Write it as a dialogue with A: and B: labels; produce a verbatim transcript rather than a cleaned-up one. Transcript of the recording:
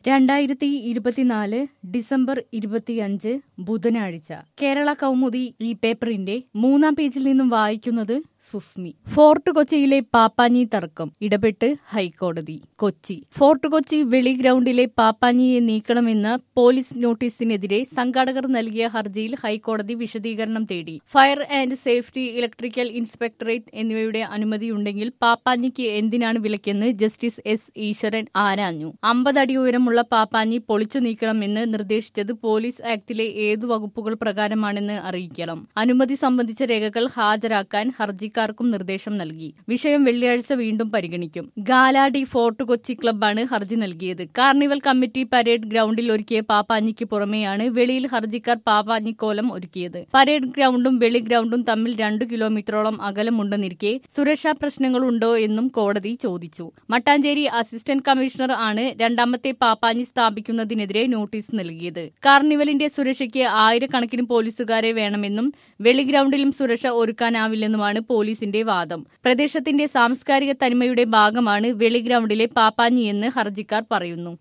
A: രണ്ടായിരത്തി ഇരുപത്തിനാല് ഡിസംബർ ഇരുപത്തിയഞ്ച് ബുധനാഴ്ച കേരള കൗമുദി ഈ പേപ്പറിന്റെ മൂന്നാം പേജിൽ നിന്നും വായിക്കുന്നത് സുസ്മി. ഫോർട്ട് കൊച്ചിയിലെ പാപ്പാഞ്ഞി തർക്കം ഇടപെട്ട് ഹൈക്കോടതി. കൊച്ചി ഫോർട്ട് കൊച്ചി വെളി ഗ്രൗണ്ടിലെ പാപ്പാഞ്ഞിയെ നീക്കണമെന്ന പോലീസ് നോട്ടീസിനെതിരെ സംഘാടകർ നൽകിയ ഹർജിയിൽ ഹൈക്കോടതി വിശദീകരണം തേടി. Fire and safety, electrical inspectorate എന്നിവയുടെ അനുമതിയുണ്ടെങ്കിൽ പാപ്പാഞ്ഞിക്ക് എന്തിനാണ് വിലക്കെന്ന് ജസ്റ്റിസ് എസ് ഈശ്വരൻ ആരാഞ്ഞു. അമ്പത് അടി ഉയരമുള്ള പാപ്പാഞ്ഞി പൊളിച്ചു നീക്കണമെന്ന് നിർദ്ദേശിച്ചത് പോലീസ് ആക്ടിലെ ഏതു വകുപ്പുകൾ പ്രകാരമാണെന്ന് അറിയിക്കണം. അനുമതി സംബന്ധിച്ച രേഖകൾ ഹാജരാക്കാൻ ഹർജിക്കാർക്കും നിർദ്ദേശം നൽകി. വിഷയം വെള്ളിയാഴ്ച വീണ്ടും പരിഗണിക്കും. ഗാലാഡി ഫോർട്ട് കൊച്ചി ക്ലബ്ബാണ് ഹർജി നൽകിയത്. കാർണിവൽ കമ്മിറ്റി പരേഡ് ഗ്രൗണ്ടിൽ ഒരുക്കിയ പാപ്പാഞ്ഞിക്ക് പുറമെയാണ് വെളിയിൽ ഹർജിക്കാർ പാപ്പാഞ്ഞിക്കോലം ഒരുക്കിയത്. പരേഡ് ഗ്രൗണ്ടും വെളി ഗ്രൗണ്ടും തമ്മിൽ രണ്ടു കിലോമീറ്ററോളം അകലമുണ്ടെന്നിരിക്കെ സുരക്ഷാ പ്രശ്നങ്ങളുണ്ടോ എന്നും കോടതി ചോദിച്ചു. മട്ടാഞ്ചേരി അസിസ്റ്റന്റ് കമ്മീഷണർ ആണ് രണ്ടാമത്തെ പാപ്പാഞ്ഞി സ്ഥാപിക്കുന്നതിനെതിരെ നോട്ടീസ് നൽകിയത്. കാർണിവലിന്റെ സുരക്ഷയ്ക്ക് ആയിരക്കണക്കിന് പോലീസുകാരെ വേണമെന്നും വെളി ഗ്രൗണ്ടിലും സുരക്ഷ ഒരുക്കാനാവില്ലെന്നുമാണ് പോലീസിന്റെ വാദം. പ്രദേശത്തിന്റെ സാംസ്കാരിക തനിമയുടെ ഭാഗമാണ് വെളി ഗ്രൗണ്ടിലെ പാപ്പാഞ്ഞിയെന്ന് ഹർജിക്കാർ പറയുന്നു.